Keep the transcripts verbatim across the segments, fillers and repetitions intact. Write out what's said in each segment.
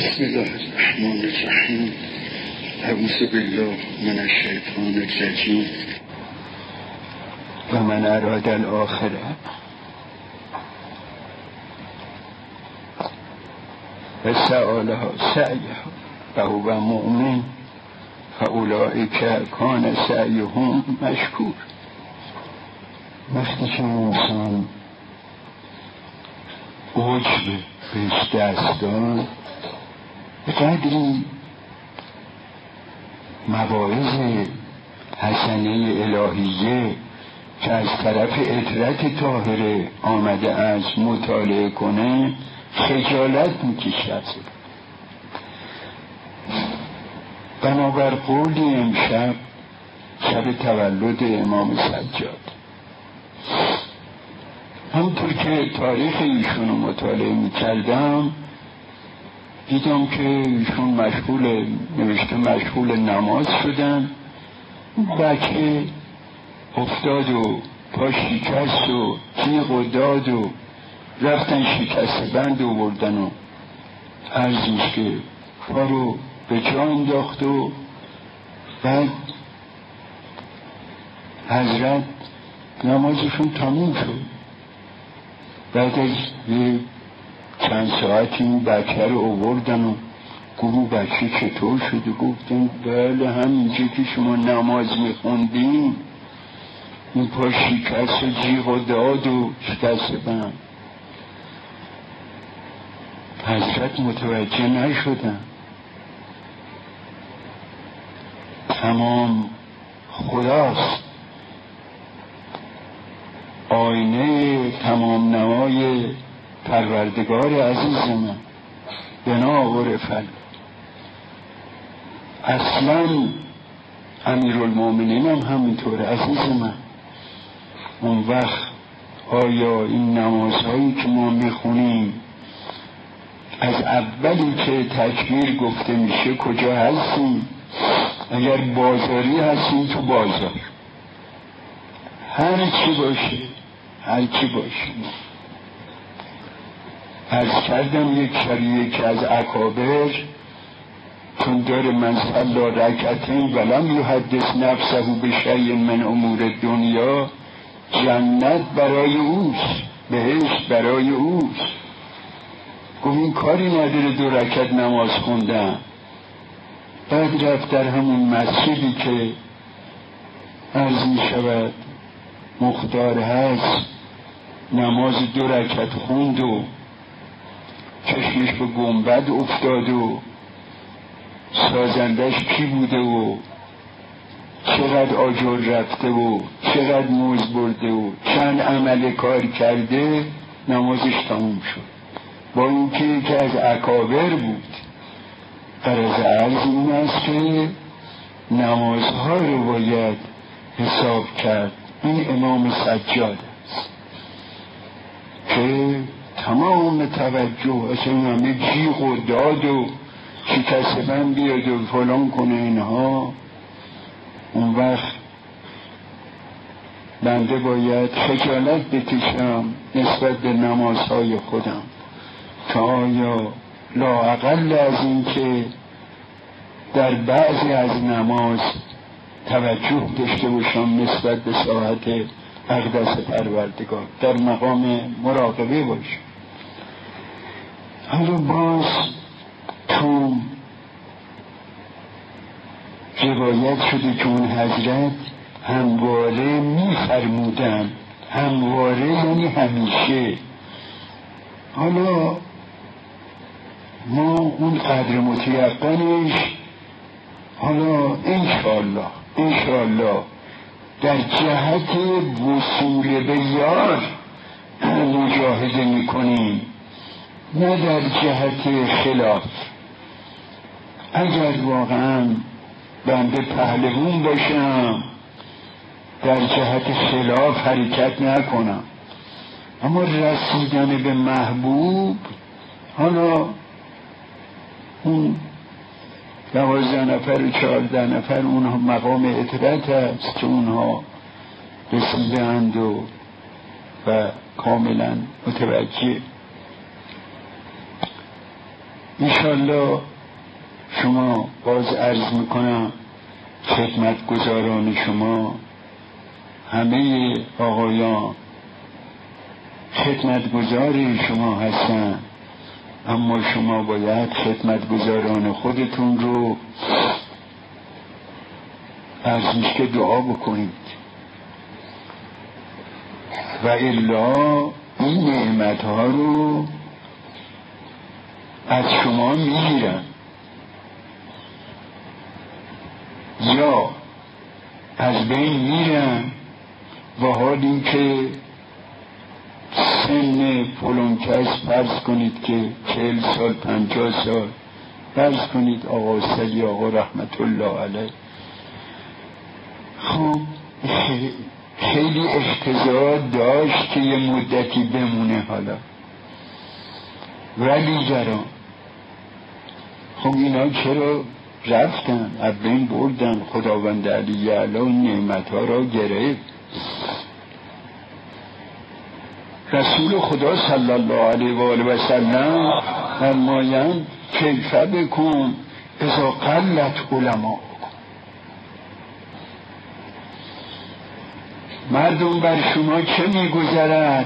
بسم الله الرحمن الرحیم. اعوذ بالله من الشیطان الرجیم. و من اراد الاخره و سألها سعیها و هو مؤمن فاولئک کان سعیهم مشکور. وقتی که انسان عجب بهش دست داد، به قدری مواعظ حسنه الهیه که از طرف عطرت طاهره آمده از مطالعه کنه خجالت میکشد. بنابر قولی امشب شب تولد امام سجاد، همونطور که تاریخ ایشون رو مطالعه میکردم دیدم که ایشون مشغول نوشته مشغول نماز شدن. بچه افتاد و پا شکست و تیغ و داد و رفتن شکست بند و بردن و عرضیش که پا رو به جا انداخت و بعد حضرت نمازشون تموم شد. بعد از یه چند ساعتی این بچه رو آوردن و گروه بچه چطور شده؟ گفتن بله همینجا که شما نماز میخوندین این پا شکست و جیغ و داد و شکست بند. حضرت متوجه نشدن. تمام خداست، آینه تمام نمای پروردگار عزیز من بنا و رفل. اصلا امیرالمومنین هم همینطوره عزیز من. اون وقت آیا این نمازهایی که ما میخونیم از اولی که تکبیر گفته میشه کجا هستیم؟ اگر بازاری هستیم تو بازار، هر چی باشه هر چی باشه. عرض کردم یک شریعه که از اکابر چون داره من صلا رکعتین ولم یحدث نفسه به شیء من امور دنیا، جنت برای اوست، بهشت برای اوست. گفت این کاری نداره دو رکعت نماز خوندن. بعد رفت در همون مسجدی که عرض می شود مختار هست نماز دو رکعت خوند و چشمش به گنبد افتاد و سازندش کی بوده و چقدر آجر رفته و چقدر موز برده و چند عمل کار کرده، نمازش تموم شد. با اینکه یکی از اکابر بود. غرض عرض این است که نمازها رو باید حساب کرد. این امام سجاد است که تمام توجه اصلا همه جیغ و داد و شکست بند بیاد و فلان کنه اینها. اون وقت بنده باید خجالت بکشم نسبت به نمازهای خودم که آیا لااقل از این که در بعضی از نماز توجه داشته باشم نسبت به ساعت اقدس پروردگار، در مقام مراقبه باشم. حالا باز تو روایت شده که اون حضرت همواره می‌فرمودن، همواره یعنی همیشه. حالا ما اون قدر متیقنش حالا انشاءالله انشاءالله در جهت وصول به یار مجاهده میکنیم، نه در جهت خلاف. اگر واقعا بنده پهلوان باشم در جهت خلاف حرکت نکنم، اما رسیدن به محبوب، حالا اون دوازده نفر و چهارده نفر اونها مقام اطرت هست که اونها رسیدند و و کاملا متوجه. انشالله شما باز عرض میکنم خدمتگزاران شما، همه آقایان خدمتگزار شما هستن، اما شما باید خدمتگزاران خودتون رو ارزش که دعا بکنید و الا این نعمت ها رو از شما میگیرن یا از بین میرن، و حالی که سن فلان کس فرض کنید که چهل سال پنجاه سال فرض کنید آقا سلی آقا رحمت الله علیه، خب خیلی اقتضا داشت که یه مدتی بمونه حالا، ولی دران خب اینا چرا رفتن از بین بردن؟ خداوند علی اعلی نعمت ها را گرفت. رسول خدا صلی الله علیه و آله و سلم فرمایند کیف بکن اذا قلت علما، مردم بر شما چه میگذرد؟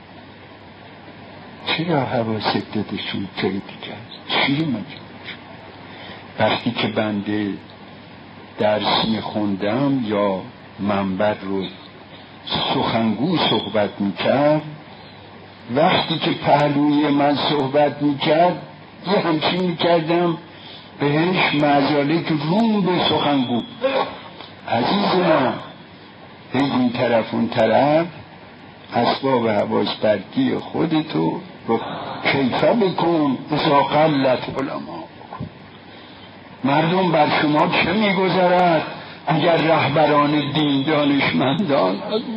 چرا حواست دادشون چه کرد؟ چی مگه؟ وقتی که بنده درس میخوندم یا منبر رو سخنگو صحبت میکرد، وقتی که پهلوی من صحبت میکرد یه همچین میکردم بهش معزاله که روم به سخنگو، عزیز من این طرف اون طرف اسباب حواس برگی خودتو رو کیفه بکن اذا قلت علما. مردم بر شما چه میگذرد اگر رهبران دین دانشمندان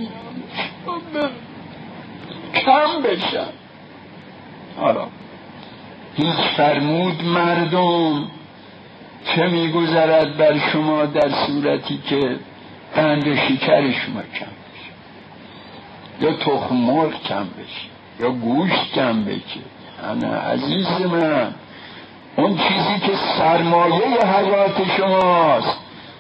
کم بشن؟ حالا هیچ فرمود مردم چه میگذرد بر شما در صورتی که قند شکر شما کم بشه، یا تخم مرغ کم بشه، یا گوشت کم بشه. انا عزیز من، اون چیزی که سرمایه حیات شماست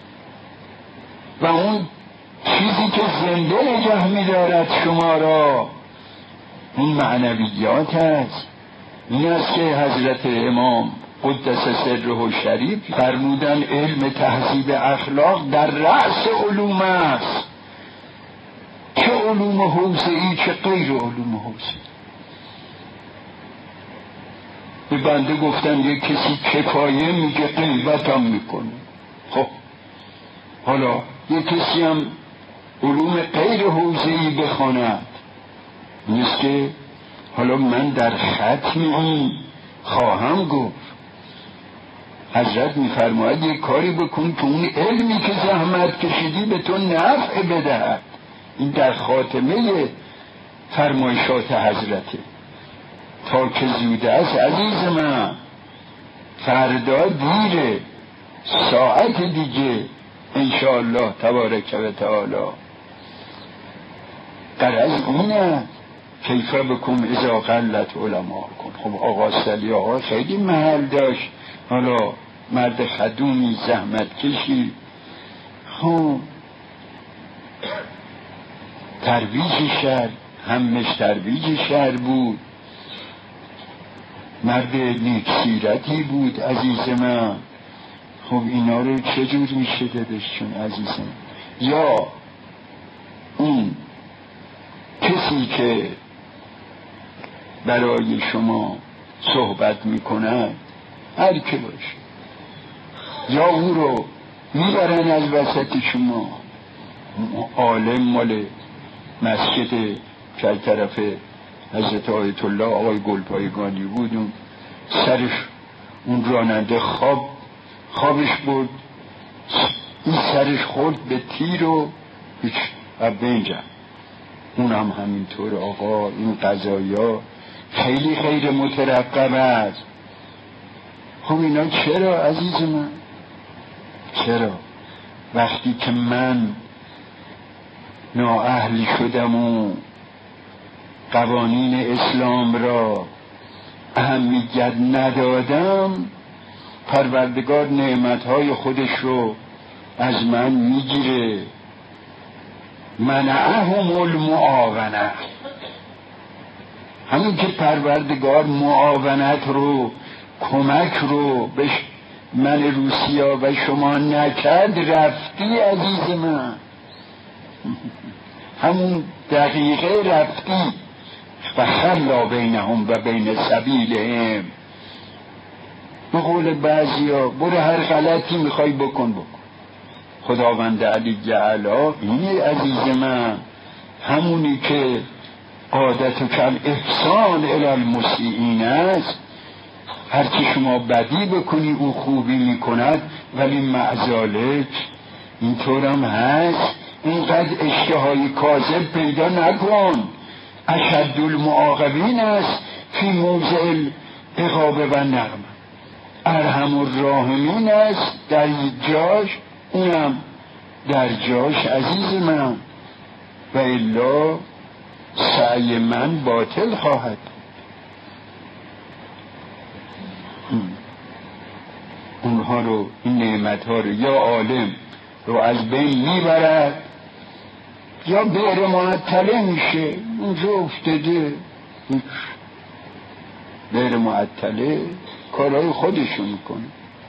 و اون چیزی که زنده نگه می‌دارد شما را، این معنویات است. این است که حضرت امام قدس سره شریف فرمودن علم تهذیب اخلاق در رأس علوم است، چه علوم حوزه‌ای چه غیر علوم حوزه‌ای. به بنده گفتن یک کسی کفایه میگه غیبت هم میکنه، خب حالا یک کسی هم علوم غیر حوزه‌ای بخواند، نیست که حالا من در ختم این خواهم گفت حضرت میفرماید یک کاری بکن که اون علمی که زحمت کشیدی به تو نفع بدهد. این در خاتمه فرمایشات حضرته. تا که زوده است عزیز من، فردا دیره، ساعت دیگه انشاءالله تبارک و تعالی. غرض اینه کیفه بکن اذا قلت علما کن. خب آقا سلی آقا خیلی محل داشت، حالا مرد خدومی زحمت کشی، خب ترویج شهر، همش ترویج شهر بود، مرد نیک سیرتی بود عزیز من. خب اینا رو چجور میشه دادشون عزیزم؟ یا اون کسی که برای شما صحبت میکنه هر که باشه، یا او رو میبرن از وسط شما. عالم مال مسجد که طرف حضرت آیت الله آقای گلپایگانی بود، اون سرش اون راننده خواب خوابش بود، این سرش خورد به تیر و هیچ بینجا. اون هم همینطور. آقا این قضایا خیلی خیلی مترقب است. خب اینا چرا عزیز من؟ چرا وقتی که من نااهل شدم و قوانین اسلام را اهمیت ندادم، پروردگار نعمتهای خودش رو از من میگیره. منعهم المعاونة، همین که پروردگار معاونت رو، کمک رو به من روسیا و شما نکرد، رفتی عزیز من، همون دقیقه رفتی. و خلا بینهم و بین سبیلهم، به قول بعضیا برو هر غلطی میخوای بکن بکن. خداوند علی جعلا اینه عزیز من، همونی که عادت و کم احسان الی المسیئین است. هرچی شما بدی بکنی او خوبی میکند، ولی معذالک اینطورم هست. اینقدر اشتهای کاذب پیدا نکن. اشد المعاقبین است فی موضع العقاب و نقم، ارحم الراحمین است در جاش، اونم در جاش عزیز من. و الا سعی من باطل خواهد. اونها رو، این نعمت ها رو یا عالم رو از بین میبرد یا بیر معطله میشه، اونجا افتاده بیر معطله کارهای خودشو میکنه،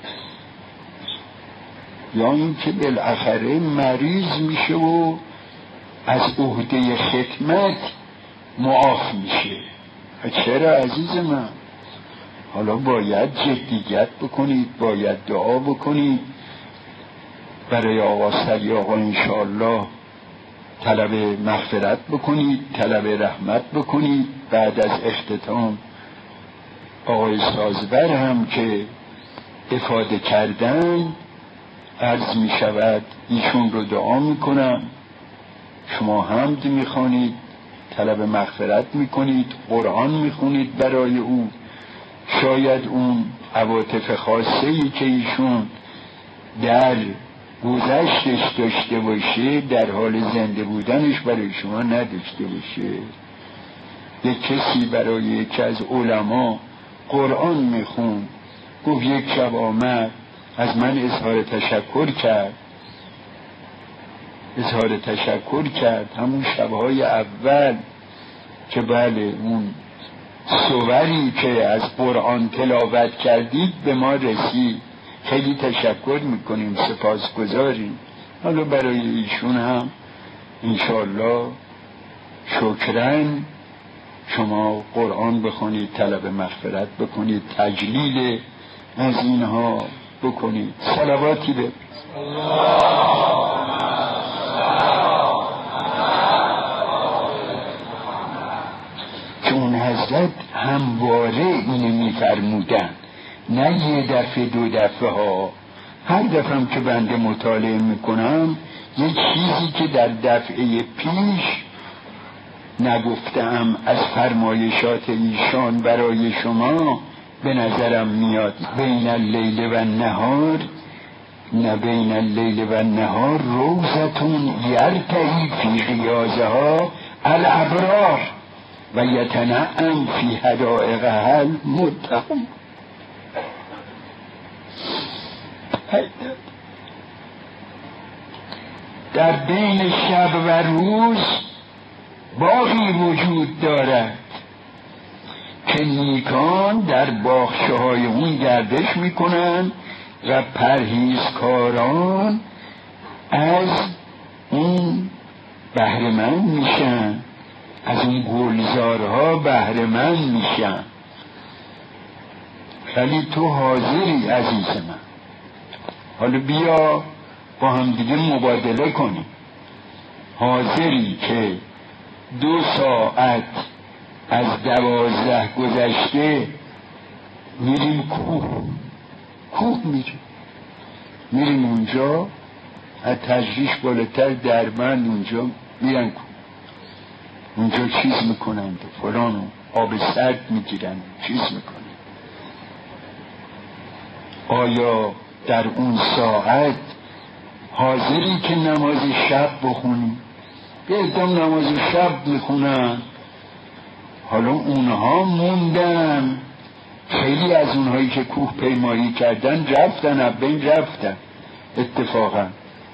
یا این که بالاخره مریض میشه و از عهده خدمت معاف میشه. چرا عزیز من؟ حالا باید جدیت بکنید، باید دعا بکنید برای آقا سری آقا، انشاءالله طلب مغفرت بکنید، طلب رحمت بکنید. بعد از اختتام آقای سازور هم که افاده کردن، عرض می شود ایشون رو دعا می کنم، شما حمد می خوانید، طلب مغفرت می کنید، قرآن می خونید برای او. شاید اون عواطف خاصه ای که ایشون در گذشتش داشته باشه، در حال زنده بودنش برای شما نداشته باشه. یک کسی برای یکی از علما قرآن میخون، گفت یک شب آمد از من اظهار تشکر کرد، اظهار تشکر کرد همون شبهای اول که بله اون صوری که از قرآن تلاوت کردید به ما رسید، خیلی تشکر میکنیم، سپاسگزاریم. حالا برای ایشون هم انشاءالله شکرن شما قرآن بخونید، طلب مغفرت بکنید، تجلیل از اینها بکنید. صلواتی به چون حضرت همواره اینو میفرمودن، نه یه دفعه دو دفعه ها. هر دفعه هم که بنده مطالعه میکنم یه چیزی که در دفعه پیش نگفتم از فرمایشات ایشان برای شما به نظرم میاد. بین اللیل و النهار، نه بین اللیل و النهار روزتون یرتعی فی غیازها الابرار و یتنعم فی حدائقها المتقون. در بین شب و روز باغی وجود دارد که نیکان در باغچه های اون گردش میکنن و پرهیزکاران از اون بهره‌مند میشن، از اون گلزارها بهره‌مند میشن. ولی تو حاضری عزیز من، حالا بیا با هم دیگه مبادله کنیم. حاضری که دو ساعت از دوازده گذشته میریم کوه، کوه میریم میریم اونجا از تجریش بالاتر دربند، اونجا میرن کوه، اونجا چیز میکنند فلانو آب سرد میگیرن چیز میکنن. آیا در اون ساعت حاضری که نماز شب بخونی؟ بیدم نماز شب میخونن. حالا اونها موندن خیلی از اونهایی که کوه پیمایی کردن رفتن، از بین رفتن. اتفاقا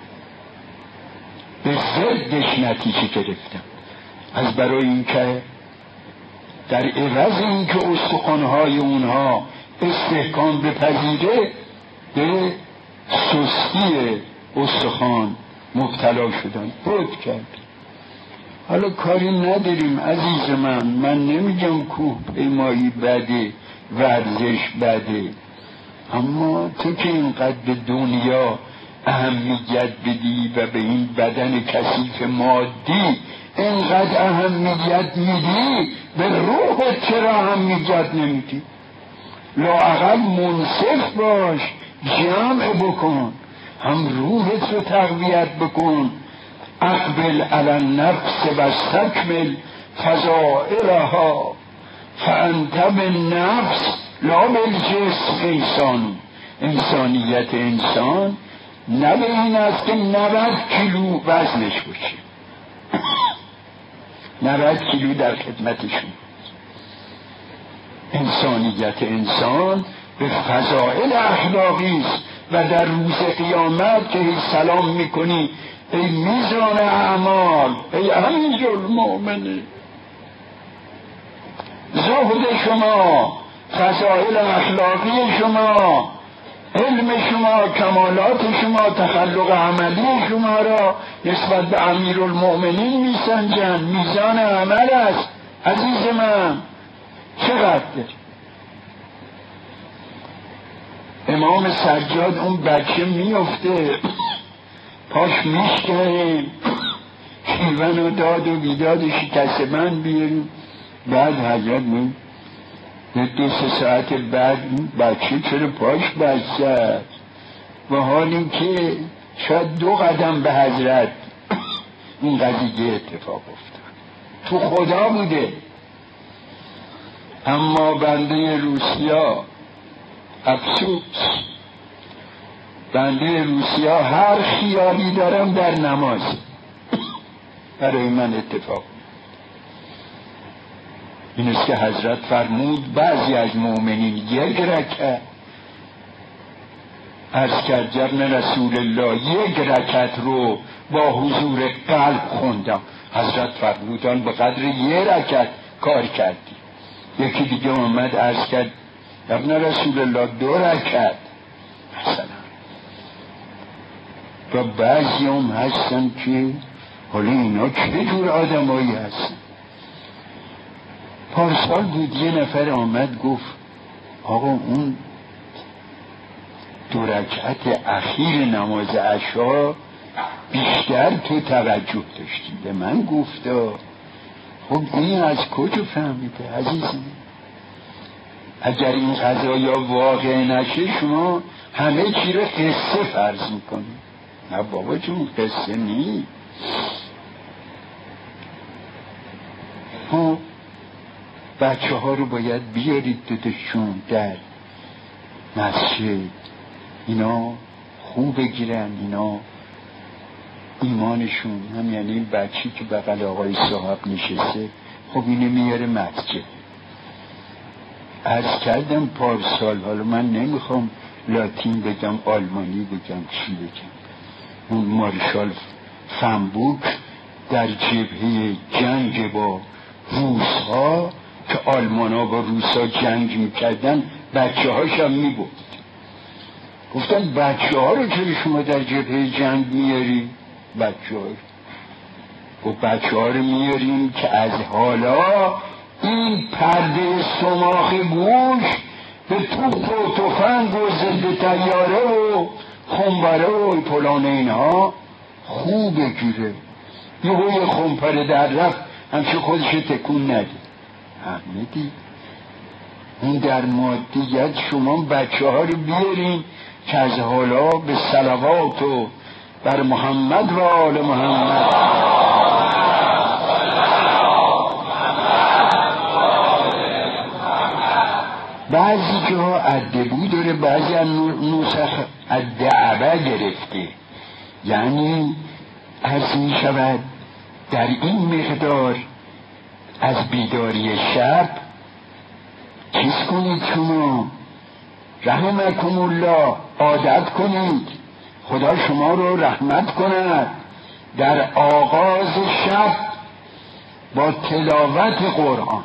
به ضدش نتیجه گرفتن، از برای اینکه در عوض اینکه استخوان‌های اونها استحکام بپذیره، به سستی استخوان مبتلا شدن، بود کرد. حالا کاری نداریم عزیز من، من نمیگم کوه پیمایی بده، ورزش بده، اما تو که اینقدر به دنیا اهمیت بدی و به این بدن کثیف مادی اینقدر اهمیت میدی، به روحت چرا اهمیت نمیدی؟ لااقل منصف باش، جمع بکن، هم روحت رو تقویت بکن. اقبل علی النفس و استکمل فضائلها فانت بالنفس لا بالجسم انسان. انسانیت انسان نه به این است که نود کیلو وزنش باشه، نود کیلو در خدمتشون. انسانیت انسان به فضائل اخلاقی است و در روز قیامت که سلام میکنی ای میزان اعمال، ای امیر المؤمنین، زهد شما، فضائل اخلاقی شما، علم شما، کمالات شما، تخلق عملی شما را نسبت به امیر المؤمنین میسنجن. میزان عمل است عزیز من. چقدر امام سجاد اون بچه میفته پاش میشکنه، شیون و داد و بیداد شکست من بیاریم، بعد حضرت می دو سه ساعت بعد این بچه چرا پاش بسته و حالی که شاید دو قدم به حضرت این قضیه اتفاق افتاد، تو خدا بوده. اما بنده روسیا افسوس، بنده روسیا هر خیالی دارم در نماز برای من اتفاق. این است که حضرت فرمود بعضی از مؤمنین یک رکعت، عرض کرد جبن رسول الله یک رکعت رو با حضور قلب خوندم. حضرت فرمودان به قدر یک رکعت کار کردی. یکی دیگه اومد عرض کرد جبن رسول الله دو رکعت مثلا. و بعضی هم هستن که حالا اینا چه جور آدمایی هستن. پارسال بود یه نفر آمد گفت آقا اون دو رکعت اخیر نماز عشا بیشتر تو توجه داشتی. به من گفت خب این از کجا فهمیده عزیزم؟ اگر این قضایا واقع نشه شما همه چی رو قصه فرض میکنی. نه بابا جون قصه نی. ها بچه ها رو باید بیارید دوتشون در مسجد، اینا خوب بگیرن، اینا ایمانشون هم، یعنی این بچی که بغل آقای صاحب نشسته خب اینو میاره مسجد. عرض کردم پارسال، حالا من نمیخوام لاتین بگم آلمانی بگم چی بگم، اون مارشال فنبوک در جبهه جنگ با روس ها که آلمان ها با روس ها جنگ میکردن بچه هاش هم میبود. گفتن بچه ها رو چرا شما در جبهه جنگ میاری؟ بچه ها و بچه ها رو میاریم که از حالا این پرده سماخ گوش به توپ و تفنگ و ضد طیاره و خنبره و پلان اینها خوب بگیره. یه های خنپره در رفت همچه خودش تکون نده. احمدی اون در مادیت شما بچه ها رو بیارین که از حالا به صلوات و بر محمد و آل محمد. بعضی جا ادبو داره، بعضی نسخ ادعبه گرفته، یعنی عرض می شود در این مقدار از بیداری شب چیز کنید شما، رحمکم الله، عادت کنید خدا شما رو رحمت کند در آغاز شب با تلاوت قرآن.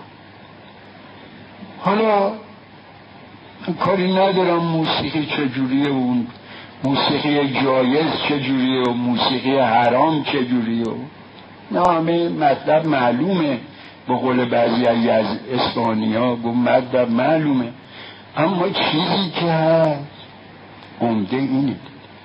حالا کاری ندارم موسیقی چجوریه، اون موسیقی جایز چجوریه و موسیقی حرام چجوریه، نه همه مطلب معلومه، به قول بعضی از اسپانیا گفت مطلب معلومه، اما چیزی که هست عمده اینه.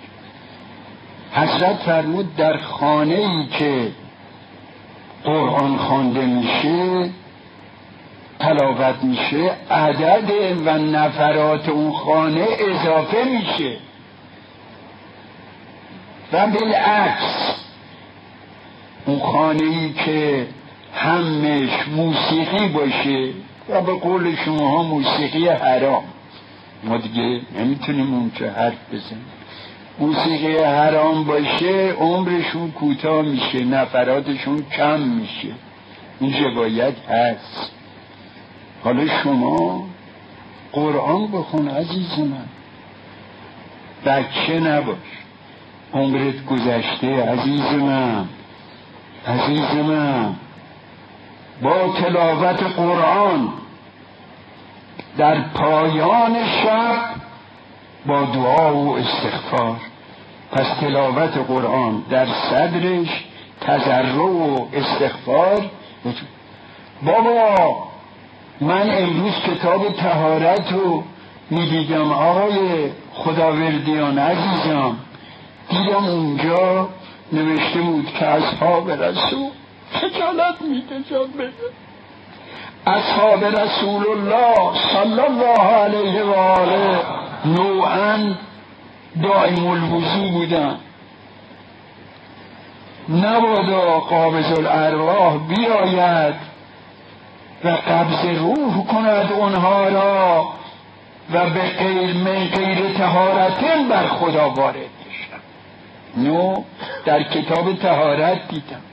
حضرت فرمود در خانه ای که قرآن خوانده میشه، تلاوت میشه، عدد و نفرات اون خانه اضافه میشه و بالعکس اون خانه ای که همش موسیقی باشه و به قول شما ها موسیقی حرام، ما دیگه نمیتونیم اون چه حرف بزنیم، موسیقی حرام باشه عمرشون کوتاه میشه، نفراتشون کم میشه، این روایت هست. حالا شما قرآن بخون عزیز من، بچه نباش، عمرت گذشته عزیز من، عزیز من، با تلاوت قرآن در پایان شب با دعا و استغفار. پس تلاوت قرآن در صدرش تضرع و استغفار. بابا من امروز کتاب طهارت رو میدیدم آقای خداوردیان عزیزم، دیدم اونجا نوشته بود که اصحاب رسول، خجالت میکشم بگم، اصحاب رسول الله صلی الله علیه و آله نوعا دائم الوضو بودن، نبادا قابض الارواح بیاید و قبض روح کند اونها را و به غیر من غیر طهارتن بر خدا وارد بشن. نو در کتاب طهارت دیدم،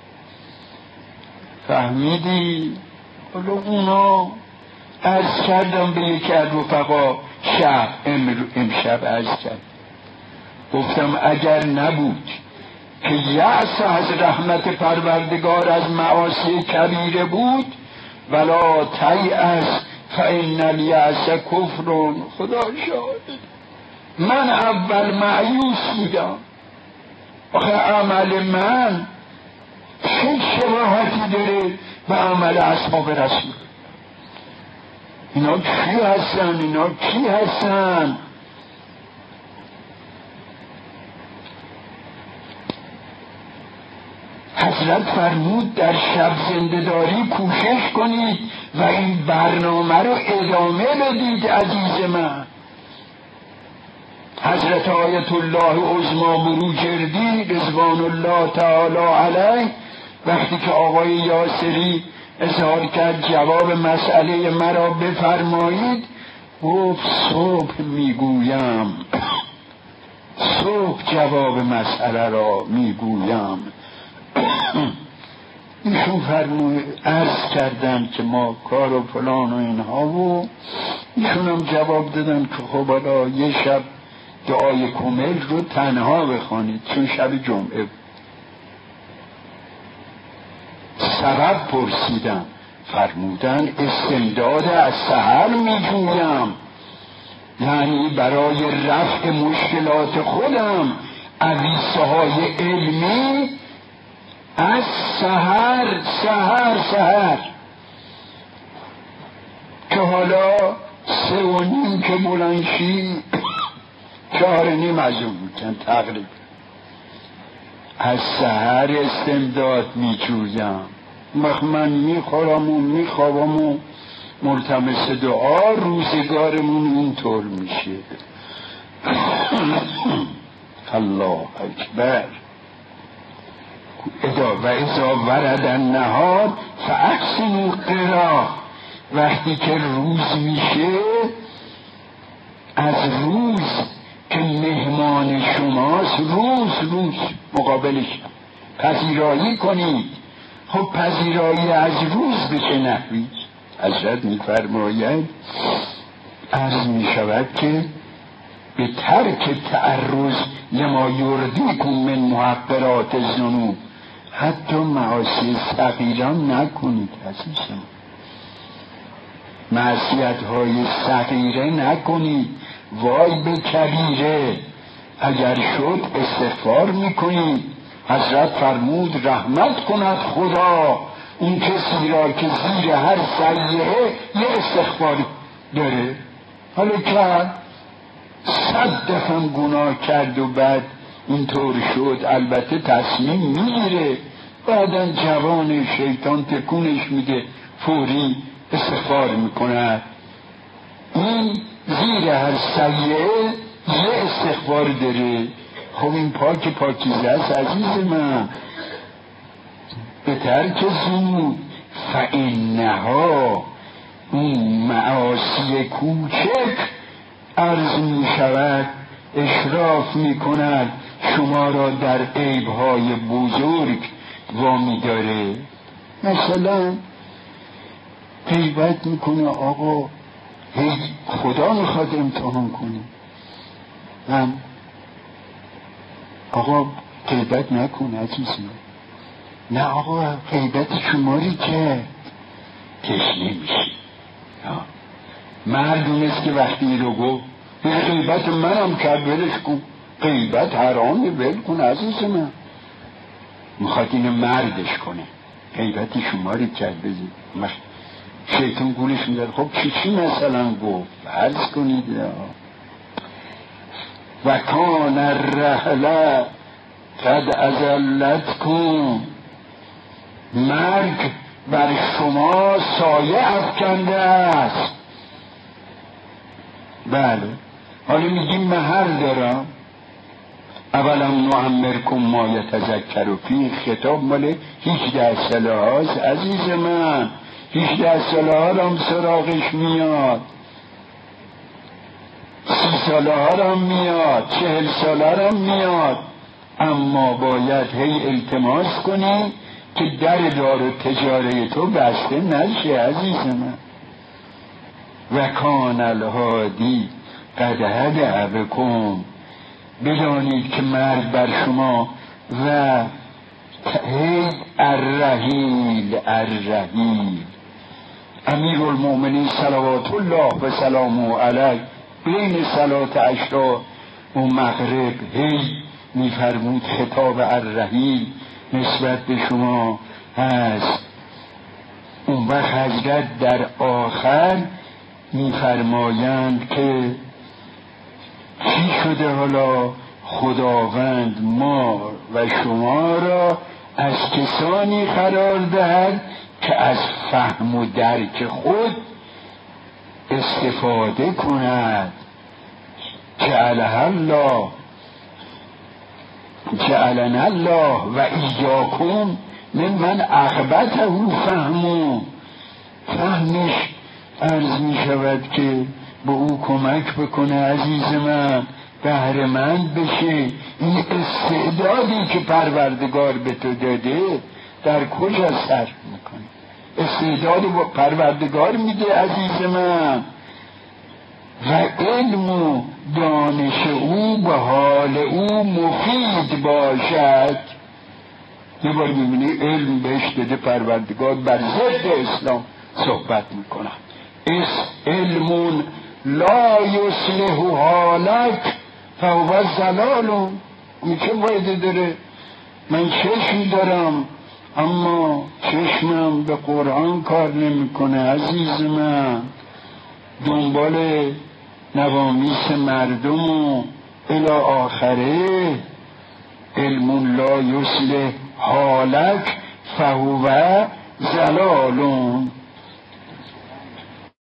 فهمیدی؟ حالا اونا عرض کردم به یکی از رفقا شب امشب عرض کرد، گفتم اگر نبود که یأس از رحمت پروردگار از معاصی کبیره بود، ولا تیأس فإن الیأس کفر، خدا شاهد من اول مایوس بودم، آخه عمل من چه شباهتی داره به عمل اصحاب رسول؟ اینا کی هستن؟ اینا کی هستن؟ حضرت فرمود در شب زنده‌داری کوشش کنید و این برنامه رو ادامه بدید عزیز من. حضرت آیت الله عظما بروجردی رضوان الله تعالی علیه وقتی که آقای یاسری اظهار کرد جواب مسئله مرا بفرمایید، گفت صبح میگویم، صبح جواب مسئله را میگویم. ایشون فرمود عرض کردن که ما کار و فلان و اینها، و ایشون هم جواب دادن که خب حالا یه شب دعای کامل رو تنها بخوانید، چون شب جمعه. سبب پرسیدم، فرمودن استمداد از سحر میجویم، یعنی برای رفع مشکلات خودم عویسه های علمی از سحر سحر سحر که حالا سه و نیم که بلنشی چهار نیم از اون میکن تقریبا، از سحر استمداد میجویم. وقت من میخورم و میخوابم و ملتمس دعا، روزگارمون اینطور میشه. الله اکبر. و اذا ورد النهار فاحسنوا القراءة، وقتی که روز میشه، از روز که مهمان شماست، روز روز مقابلش پذیرایی کنید. خب پذیرایی از روز به چه نحوی؟ حضرت میفرماید عرض می شود که به ترک تعرض لما یردیکم من محقرات الذنوب، حتی معاصی صغیران نکنید عزیزم، معصیت های صغیره نکنید. وای به کبیره، اگر شد استغفار میکنید. حضرت فرمود رحمت کند خدا اون کسی را که زیر هر سیئه یه استغفار داره. حالا کرد صد دفعه گناه کرد و بعد اینطور شد، البته تصمیم میگیره، بعداً جوان شیطان تکونش میده، فوری استغفار میکنه. این زیر هر سیئه یه استغفار داره. خب این پاک پاکیزه است عزیز من. به ترک زود فإنها، اون معاصی کوچک عرض می شود اشراف می کند شما را در عیبهای بزرگ وامی داره. مثلا غیبت میکنه، آقا هی خدا میخواد امتحان کنه، من آقا غیبت نکن عزیزم. نه آقا غیبت شماری که تشنه میشی. مردونست که وقتی رو گفت این غیبت منم کرد ولش کن، غیبت حرامه ول کن عزیز من. میخواد اینو مردش کنه، غیبت شماری کرد بزید شیطان گولش میداد. خب چی چی مثلا گفت عرض کنید. و کان الرحله قد ازلتکم، مرگ بر شما سایه افکنده است. بله حالا میگیم مهر دارم، اولم نعمرکم ما یتذکر فیه، خطاب مال هجده ساله هاست عزیز من. هجده ساله ها هم سراغش میاد، سی ساله ها هم میاد، چهل ساله هم میاد، اما باید هی التماس کنی که در دار و تجاره تو بسته نشه عزیز من. و کان الهادی قد هدأ بکم، بدانید که مرگ بر شما و هی الرحیل الرحیل. امیر المؤمنین صلوات الله و سلامه علیه بین صلات عشا و مغرب هی میفرمود خطاب الرحیل نسبت به شما هست. اون وقت حضرت در آخر میفرمایند که چی شده حالا خداوند ما و شما را از کسانی قرار دهد که از فهم و درک خود استفاده کند. جعلها الله جعلنا الله و ایاکم ممن اغبطه فهمو. فهمش عرض می شود که به او کمک بکنه عزیز من، بهره‌مند بشه. این استعدادی که پروردگار به تو داده در کجا صرف میکنه؟ استعداد پروردگار میده عزیز من. و علم و دانش او به حال او مفید باشد. یه بار میبینی علم بهش داده پروردگار بر ضد اسلام صحبت میکنه. اس علم لا یصلح حالک فهو ضلال. این چه فایده داره؟ من چشم دارم اما چشمم به قرآن کار نمیکنه عزیز من، دنبال نوامیس مردم و الی آخره. علم لا یصلح حالک فهو ضلال.